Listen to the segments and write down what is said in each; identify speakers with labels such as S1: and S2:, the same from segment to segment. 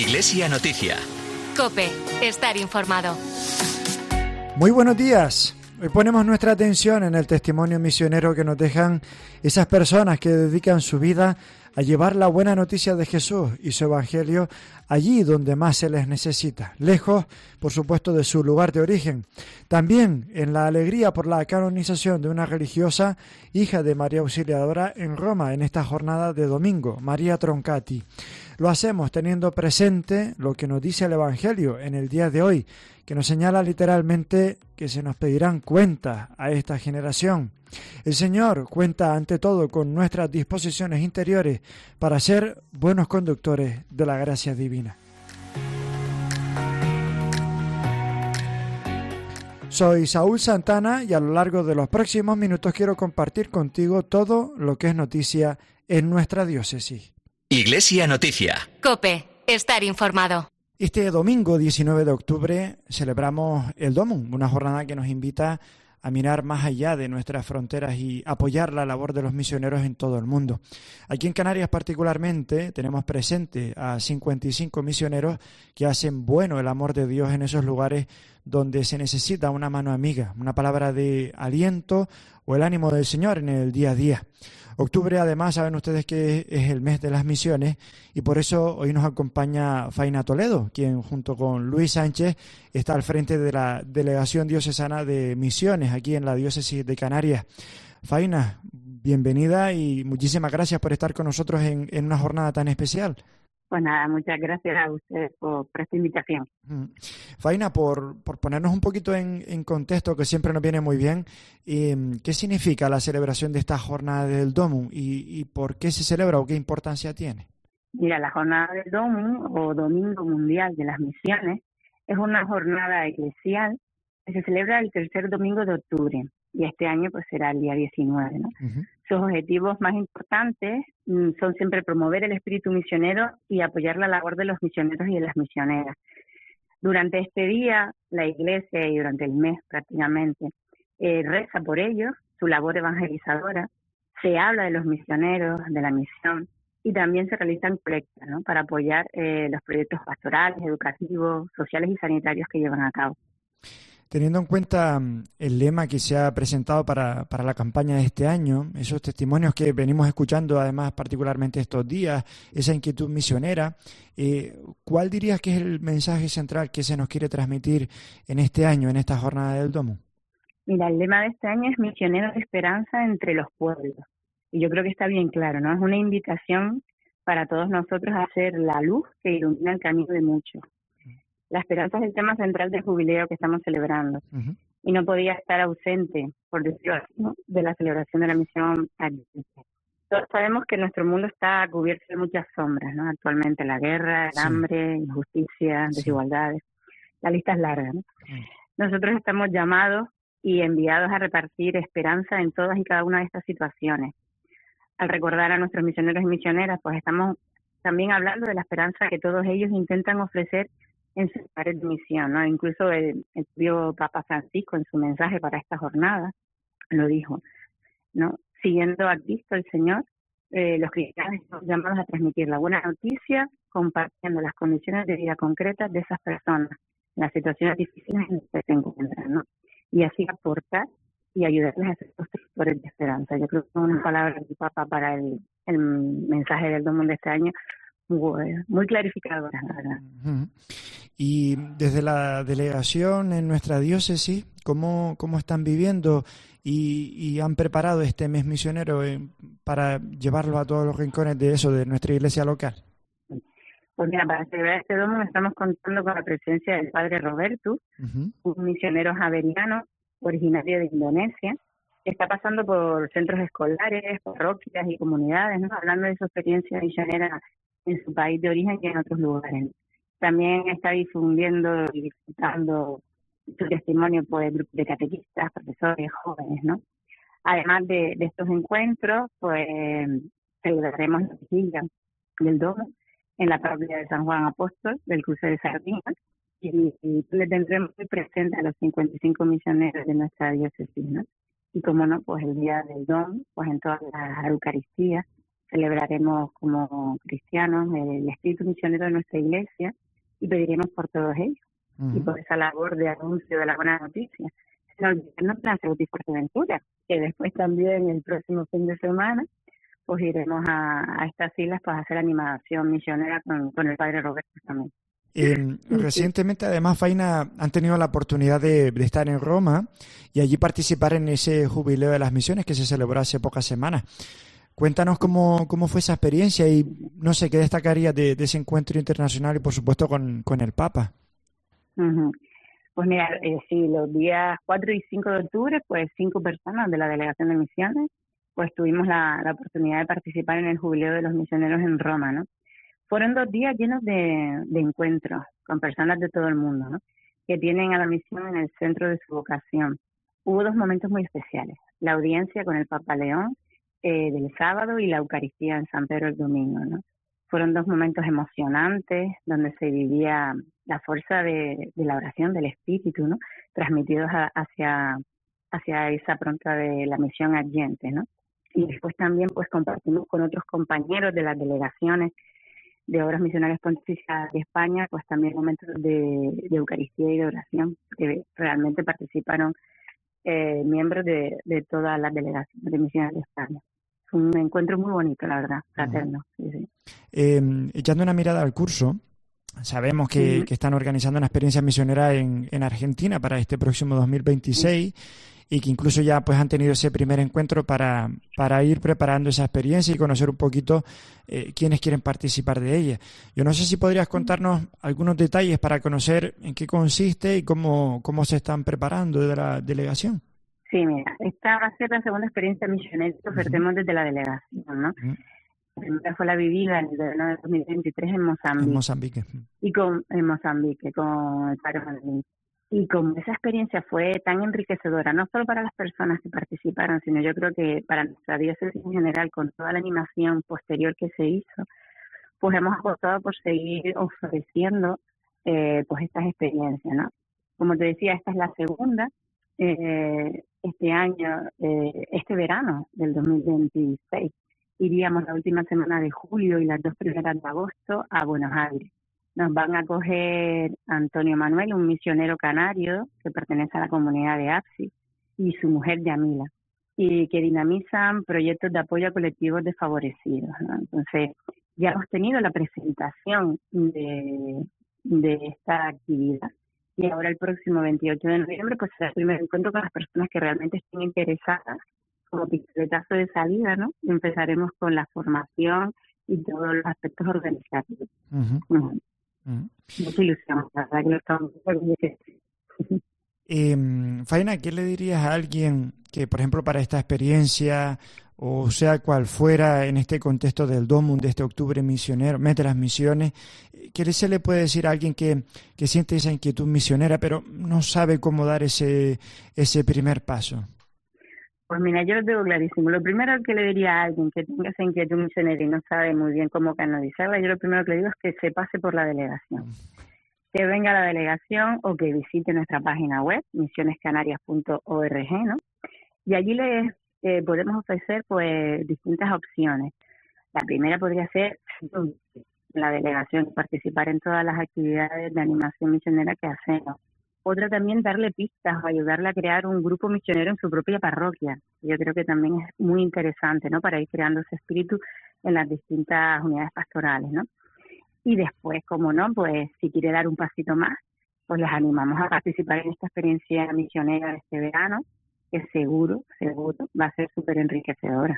S1: Iglesia Noticia.
S2: COPE. Estar informado.
S3: Muy buenos días. Hoy ponemos nuestra atención en el testimonio misionero que nos dejan esas personas que dedican su vida a llevar la buena noticia de Jesús y su evangelio allí donde más se les necesita, lejos, por supuesto, de su lugar de origen. También en la alegría por la canonización de una religiosa, hija de María Auxiliadora en Roma, en esta jornada de domingo, María Troncati. Lo hacemos teniendo presente lo que nos dice el Evangelio en el día de hoy, que nos señala literalmente que se nos pedirán cuentas a esta generación. El Señor cuenta ante todo con nuestras disposiciones interiores para ser buenos conductores de la gracia divina. Soy Saúl Santana y a lo largo de los próximos minutos quiero compartir contigo todo lo que es noticia en nuestra diócesis.
S1: Iglesia Noticia.
S2: COPE. Estar informado.
S3: Este domingo 19 de octubre celebramos el Domum, una jornada que nos invita a mirar más allá de nuestras fronteras y apoyar la labor de los misioneros en todo el mundo. Aquí en Canarias particularmente tenemos presente a 55 misioneros que hacen bueno el amor de Dios en esos lugares donde se necesita una mano amiga, una palabra de aliento o el ánimo del Señor en el día a día. Octubre, además, saben ustedes que es el mes de las misiones y por eso hoy nos acompaña Faina Toledo, quien junto con Luis Sánchez está al frente de la Delegación Diocesana de Misiones aquí en la Diócesis de Canarias. Faina, bienvenida y muchísimas gracias por estar con nosotros en una jornada tan especial.
S4: Pues nada, muchas gracias a ustedes por esta invitación.
S3: Faina, por ponernos un poquito en contexto, que siempre nos viene muy bien, ¿qué significa la celebración de esta jornada del Domum y por qué se celebra o qué importancia tiene?
S4: Mira, la jornada del Domum o Domingo Mundial de las Misiones es una jornada eclesial que se celebra el tercer domingo de octubre y este año pues será el día 19, ¿no? Uh-huh. Sus objetivos más importantes son siempre promover el espíritu misionero y apoyar la labor de los misioneros y de las misioneras. Durante este día, la Iglesia y durante el mes prácticamente reza por ellos, su labor evangelizadora, se habla de los misioneros, de la misión y también se realizan colectas, ¿no?, para apoyar los proyectos pastorales, educativos, sociales y sanitarios que llevan a cabo.
S3: Teniendo en cuenta el lema que se ha presentado para la campaña de este año, esos testimonios que venimos escuchando además particularmente estos días, esa inquietud misionera, ¿cuál dirías que es el mensaje central que se nos quiere transmitir en este año, en esta jornada del Domum?
S4: Mira, el lema de este año es Misioneros de Esperanza entre los pueblos. Y yo creo que está bien claro, ¿no? Es una invitación para todos nosotros a ser la luz que ilumina el camino de muchos. La esperanza es el tema central del jubileo que estamos celebrando. Uh-huh. Y no podía estar ausente, por decirlo así, ¿no?, de la celebración de la misión. Todos sabemos que nuestro mundo está cubierto de muchas sombras, ¿no? Actualmente la guerra, el hambre, injusticia, desigualdades. La lista es larga, ¿no? Nosotros estamos llamados y enviados a repartir esperanza en todas y cada una de estas situaciones. Al recordar a nuestros misioneros y misioneras, pues estamos también hablando de la esperanza que todos ellos intentan ofrecer en sus lugares de misión, ¿no? Incluso el propio Papa Francisco en su mensaje para esta jornada lo dijo, ¿no? Siguiendo a Cristo el Señor, los cristianos estamos llamados a transmitir la buena noticia, compartiendo las condiciones de vida concretas de esas personas, las situaciones difíciles en las que se encuentran, ¿no? Y así aportar y ayudarles a ser constructores de esperanza. Yo creo que son unas palabras del Papa para el mensaje del Domum de este año muy clarificadoras, la verdad.
S3: Uh-huh. Y desde la delegación en nuestra diócesis, ¿cómo están viviendo y han preparado este mes misionero para llevarlo a todos los rincones de nuestra iglesia local?
S4: Pues mira, para celebrar este domingo estamos contando con la presencia del padre Roberto, uh-huh, un misionero javeriano originario de Indonesia, que está pasando por centros escolares, parroquias y comunidades, ¿no?, hablando de su experiencia misionera en su país de origen y en otros lugares. También está difundiendo y disfrutando su testimonio por el grupo de catequistas, profesores, jóvenes, ¿no? Además de estos encuentros, pues celebraremos la vigilia del Domum en la parroquia de San Juan Apóstol del Cruce de Sardinas y le tendremos muy presente a los 55 misioneros de nuestra diócesis, ¿no? Y como no, pues el día del Domum, pues en todas las Eucaristías celebraremos como cristianos el espíritu misionero de nuestra iglesia y pediremos por todos ellos y por esa labor de anuncio de la buena noticia. Sin olvidarnos de la Salud y Fuerteventura, que después también el próximo fin de semana pues iremos a estas islas para hacer animación misionera con el padre Roberto también.
S3: Recientemente, además, Faina, han tenido la oportunidad de estar en Roma y allí participar en ese jubileo de las misiones que se celebró hace pocas semanas. Cuéntanos cómo fue esa experiencia y, no sé, qué destacaría de ese encuentro internacional y, por supuesto, con el Papa.
S4: Uh-huh. Pues mira, sí, los días 4 y 5 de octubre, pues 5 personas de la Delegación de Misiones, pues tuvimos la oportunidad de participar en el jubileo de los misioneros en Roma, ¿no? Fueron 2 días llenos de encuentros con personas de todo el mundo, ¿no? Que tienen a la misión en el centro de su vocación. Hubo 2 momentos muy especiales: la audiencia con el Papa León del sábado y la Eucaristía en San Pedro el domingo, ¿no? Fueron 2 momentos emocionantes donde se vivía la fuerza de la oración del Espíritu, ¿no? Transmitidos hacia esa pronta de la misión Argente, ¿no? Y después también pues compartimos con otros compañeros de las delegaciones de Obras Misionales Pontificias de España, pues también momentos de Eucaristía y de oración, que realmente participaron miembros de todas las delegaciones de misiones de España. Fue un encuentro muy bonito, la verdad, fraterno. Sí, sí.
S3: Echando una mirada al curso, sabemos que están organizando una experiencia misionera en Argentina para este próximo 2026 y que incluso ya pues han tenido ese primer encuentro para ir preparando esa experiencia y conocer un poquito quiénes quieren participar de ella. Yo no sé si podrías contarnos algunos detalles para conocer en qué consiste y cómo se están preparando de la delegación.
S4: Sí, mira, esta va a ser la segunda experiencia misionera que ofrecemos desde la delegación, ¿no? La primera fue la vivida en el verano de 2023 en Mozambique.
S3: En Mozambique.
S4: En Mozambique, con el padre Manuel. Y como esa experiencia fue tan enriquecedora, no solo para las personas que participaron, sino yo creo que para nuestra diócesis en general, con toda la animación posterior que se hizo, pues hemos apostado por seguir ofreciendo pues estas experiencias, ¿no? Como te decía, esta es la segunda. Este año, este verano del 2026, iríamos la última semana de julio y las 2 primeras de agosto a Buenos Aires. Nos van a acoger Antonio Manuel, un misionero canario que pertenece a la comunidad de APSI, y su mujer Yamila, y que dinamizan proyectos de apoyo a colectivos desfavorecidos, ¿no? Entonces, ya hemos tenido la presentación de esta actividad. Y ahora el próximo 28 de noviembre pues será el primer encuentro con las personas que realmente estén interesadas, como pistoletazo de salida, ¿no? Y empezaremos con la formación y todos los aspectos organizativos. Mucha ilusión, la verdad que lo estamos
S3: Faina, ¿qué le dirías a alguien que, por ejemplo, para esta experiencia, o sea cual fuera en este contexto del DOMUN de este octubre misionero, mes de las misiones, qué se le puede decir a alguien que siente esa inquietud misionera, pero no sabe cómo dar ese primer paso?
S4: Pues mira, yo lo tengo clarísimo. Lo primero que le diría a alguien que tenga esa inquietud misionera y no sabe muy bien cómo canalizarla, yo lo primero que le digo es que se pase por la delegación. Que venga a la delegación o que visite nuestra página web, misionescanarias.org, ¿no? Y allí les podemos ofrecer pues distintas opciones. La primera podría ser la delegación, participar en todas las actividades de animación misionera que hacemos. Otra también darle pistas o ayudarle a crear un grupo misionero en su propia parroquia. Yo creo que también es muy interesante, ¿no? Para ir creando ese espíritu en las distintas unidades pastorales, ¿no? Y después, como no, pues si quiere dar un pasito más, pues les animamos a participar en esta experiencia misionera de este verano, que seguro va a ser súper enriquecedora.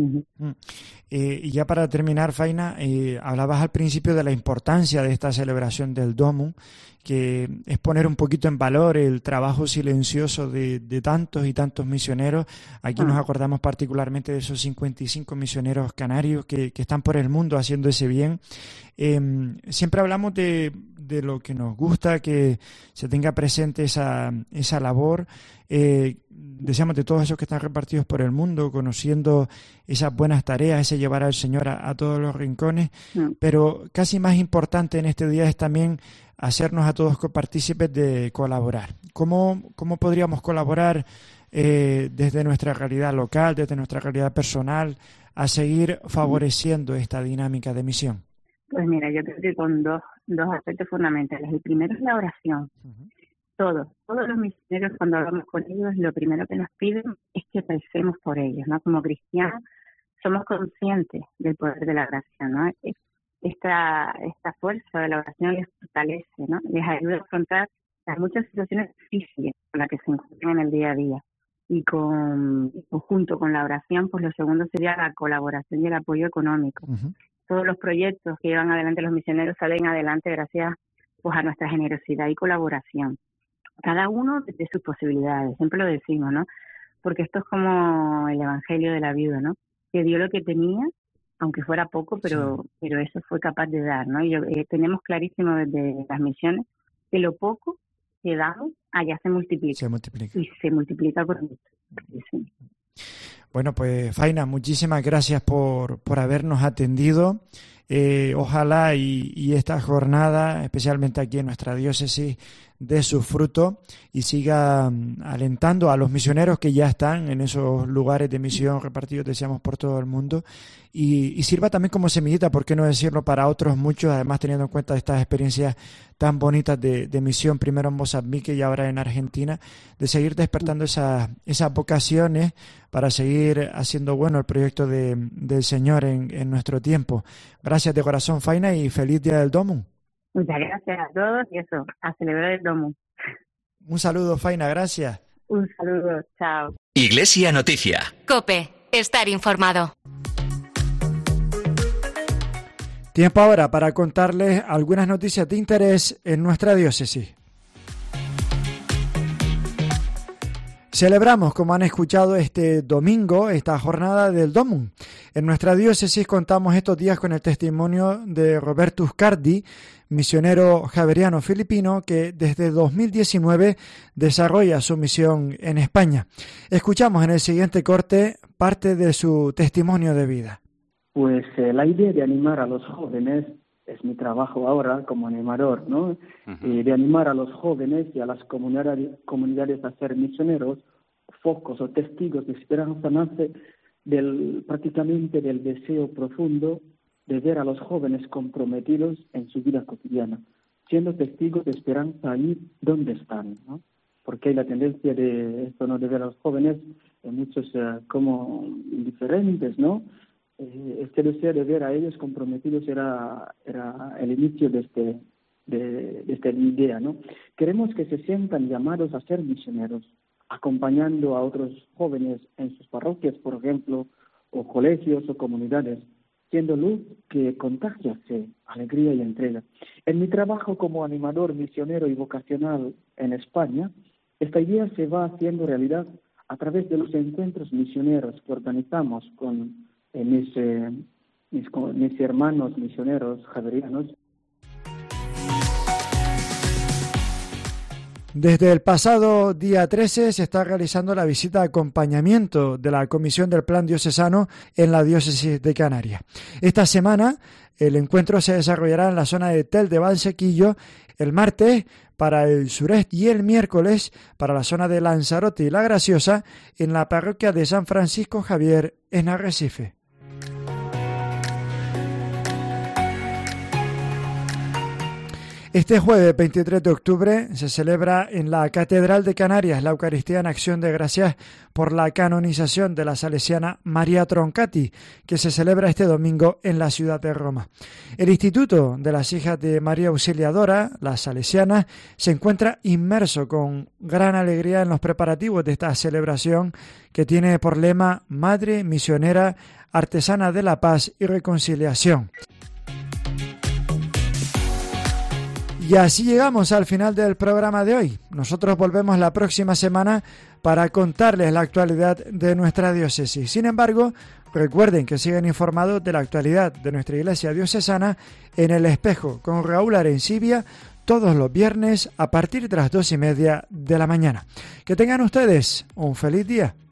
S3: Y ya para terminar, Faina, hablabas al principio de la importancia de esta celebración del DOMUN, que es poner un poquito en valor el trabajo silencioso de tantos y tantos misioneros. Aquí nos acordamos particularmente de esos 55 misioneros canarios que están por el mundo haciendo ese bien. Siempre hablamos de lo que nos gusta, que se tenga presente esa labor. Deseamos de todos esos que están repartidos por el mundo, conociendo esas buenas tareas, ese llevar al Señor a todos los rincones, pero casi más importante en este día es también hacernos a todos copartícipes de colaborar. ¿Cómo podríamos colaborar desde nuestra realidad local, desde nuestra realidad personal, a seguir favoreciendo esta dinámica de misión?
S4: Pues mira, yo creo que con dos aspectos fundamentales. El primero es la oración. Todos los misioneros, cuando hablamos con ellos, lo primero que nos piden es que recemos por ellos, ¿no? Como cristianos somos conscientes del poder de la oración, ¿no? Esta fuerza de la oración les fortalece, ¿no? Les ayuda a afrontar las muchas situaciones difíciles con las que se encuentran en el día a día. Y junto con la oración, pues lo segundo sería la colaboración y el apoyo económico. Todos los proyectos que llevan adelante los misioneros salen adelante gracias pues a nuestra generosidad y colaboración. Cada uno de sus posibilidades, siempre lo decimos, ¿no? Porque esto es como el evangelio de la viuda, ¿no? Que dio lo que tenía, aunque fuera poco, pero eso fue capaz de dar, ¿no? Y tenemos clarísimo desde las misiones que lo poco que damos, allá se multiplica. Y se multiplica por mucho. Sí.
S3: Bueno, pues Faina, muchísimas gracias por habernos atendido. Ojalá y esta jornada, especialmente aquí en nuestra diócesis, dé su fruto y siga alentando a los misioneros que ya están en esos lugares de misión repartidos, decíamos, por todo el mundo, y sirva también como semillita, por qué no decirlo, para otros muchos, además teniendo en cuenta estas experiencias tan bonitas de misión, primero en Mozambique y ahora en Argentina, de seguir despertando esas vocaciones para seguir haciendo bueno el proyecto del Señor en nuestro tiempo. Gracias de corazón, Faina, y feliz Día del Domum.
S4: Muchas gracias a todos y eso, a celebrar el Domum.
S3: Un saludo, Faina, gracias.
S4: Un saludo, chao.
S1: Iglesia Noticia.
S2: COPE, estar informado.
S3: Tiempo ahora para contarles algunas noticias de interés en nuestra diócesis. Celebramos, como han escuchado este domingo, esta jornada del Domum. En nuestra diócesis contamos estos días con el testimonio de Roberto Uscardi, misionero javeriano filipino que desde 2019 desarrolla su misión en España. Escuchamos en el siguiente corte parte de su testimonio de vida.
S5: Pues la idea de animar a los jóvenes es mi trabajo ahora como animador, ¿no? De animar a los jóvenes y a las comunidades a ser misioneros, focos o testigos de esperanza nace prácticamente del deseo profundo de ver a los jóvenes comprometidos en su vida cotidiana, siendo testigos de esperanza ahí donde están, ¿no? Porque hay la tendencia de esto, ¿no?, de ver a los jóvenes en muchos como indiferentes, ¿no? Este deseo de ver a ellos comprometidos era el inicio de esta idea, ¿no? Queremos que se sientan llamados a ser misioneros, acompañando a otros jóvenes en sus parroquias, por ejemplo, o colegios o comunidades, siendo luz que contagia fe, alegría y entrega. En mi trabajo como animador misionero y vocacional en España, esta idea se va haciendo realidad a través de los encuentros misioneros que organizamos con mis hermanos misioneros javerianos.
S3: Desde el pasado día 13 se está realizando la visita de acompañamiento de la Comisión del Plan Diocesano en la Diócesis de Canarias. Esta semana el encuentro se desarrollará en la zona de Tel de Valsequillo, el martes para el sureste y el miércoles para la zona de Lanzarote y La Graciosa en la parroquia de San Francisco Javier en Arrecife. Este jueves 23 de octubre se celebra en la Catedral de Canarias la Eucaristía en Acción de Gracias por la canonización de la salesiana María Troncati, que se celebra este domingo en la ciudad de Roma. El Instituto de las Hijas de María Auxiliadora, las salesianas, se encuentra inmerso con gran alegría en los preparativos de esta celebración que tiene por lema Madre Misionera, Artesana de la Paz y Reconciliación. Y así llegamos al final del programa de hoy. Nosotros volvemos la próxima semana para contarles la actualidad de nuestra diócesis. Sin embargo, recuerden que siguen informados de la actualidad de nuestra iglesia diocesana en El Espejo con Raúl Arencibia todos los viernes a partir de las 2:30 de la mañana. Que tengan ustedes un feliz día.